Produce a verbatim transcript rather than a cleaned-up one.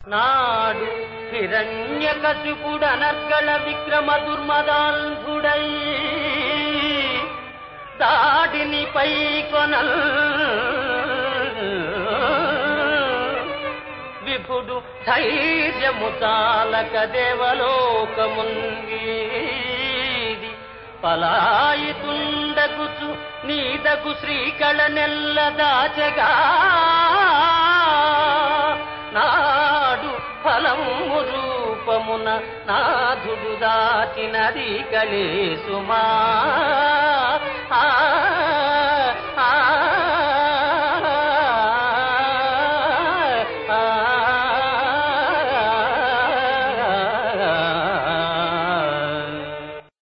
నాడు హిరణ్యకశిపుడనర్గళ విక్రమ దుర్మదాంధుడై దాడిని పై కొనల్ విభుడు ధైర్యము చాలక దేవలోకముంగీది పలాయితుండగుచు నీదగు శ్రీకళ నెల్ల దాచగా నాడు ఫలము రూపమున నాథుడు దాచినది కళే సుమా